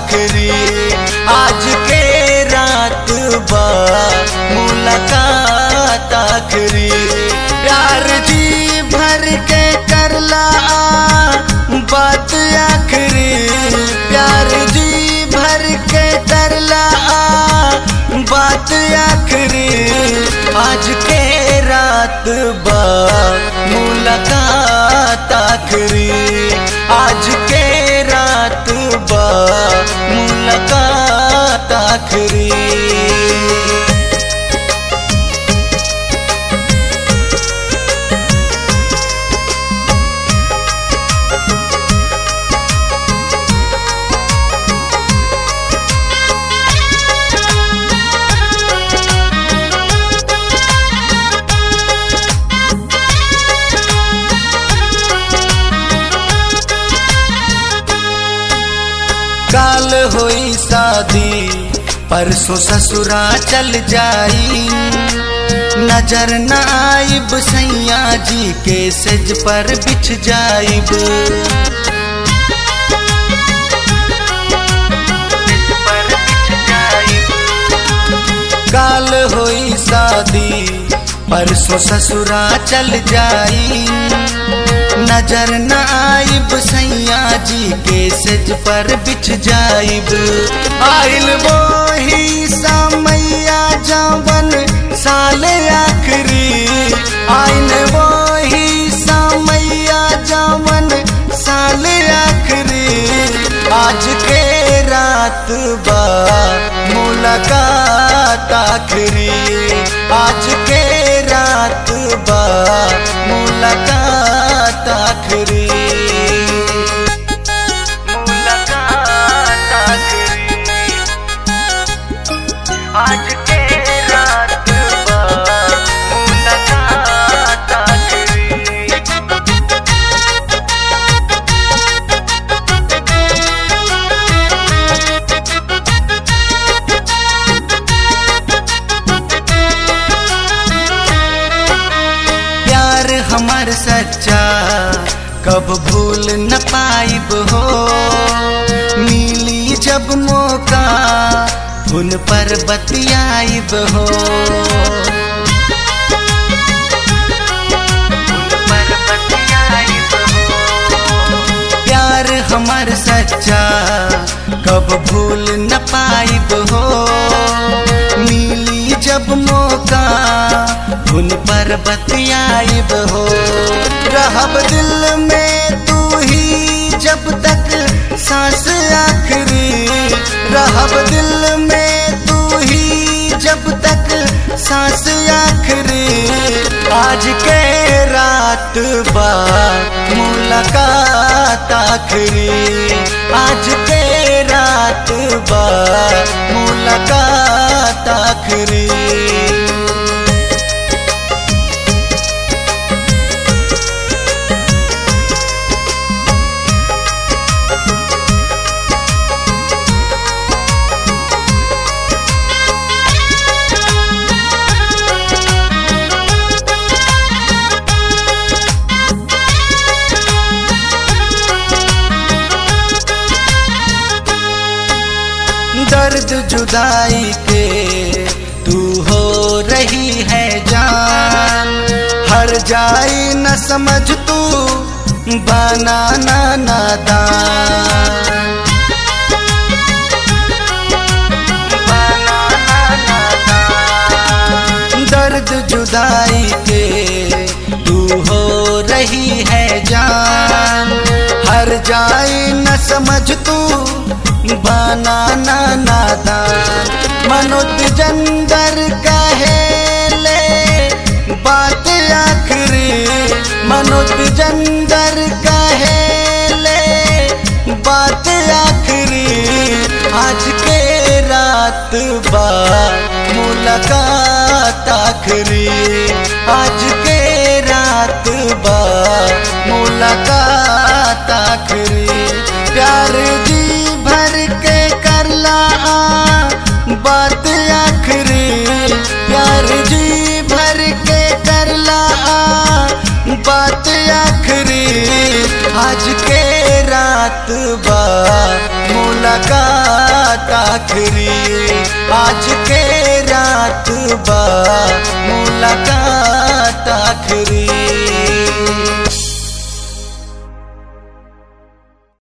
आखिरी, आज के रात बा मुलाकात आखिरी। प्यार जी भर के करला बात आखिरी, प्यार जी भर के करला बात आखिरी, आज के रात बा मुलाकात आखिरी, आज के रात बा मुलाकात आखिरी। काल होई शादी परसों ससुरा चल जाई, नजर न आइब सैया जी के सेज पर बिछ जाइब। काल होई शादी परसों ससुरा चल जाई, नजर न आइब सैया जी के सेज पर बिछ जाइब। आइल वो ही समैया जवन साल आखिरी, आइल वो ही समैया जवन साल आखिरी, आज के रात बा मुलाकात आखिरी, आज के रात बा मुलाकात आखिरी, मुलाकात आखिरी, आज के रात बा मुलाकात आखिरी। प्यार हमार सच्चा कब भूल न पाइब हो, मिली जब मौका उन पर बतियाइब हो, प्यार हमार सच्चा कब भूल न पाइब हो, मिली जब मौका उन पर बतियाइब हो। रहब दिल में तू ही जब तक सांस आखिरी, रहब दिल में तू ही जब तक सांस आखिरी, आज के रात बा मुलाकात आखिरी, आज के रात बा मुलाकात आखिरी। दर्द जुदाई के तू हो रही है जान, हर जाई न समझ तू बनाना नादान, दर्द जुदाई के तू हो रही है जान, हर जाई न समझ तू बनाना नादान। मनोज जंदर कहे ले बात आखिरी, मनोज जंदर कहे ले बात आखिरी, आज के रात बा मुलाकात आखिरी, आज के रात बा मुलाकात आखिरी। प्यार जी भर के करला बात आखिरी, प्यार जी भर के करला बात आखिरी, आखिरी आज के रात बा मुलाकात आखिरी।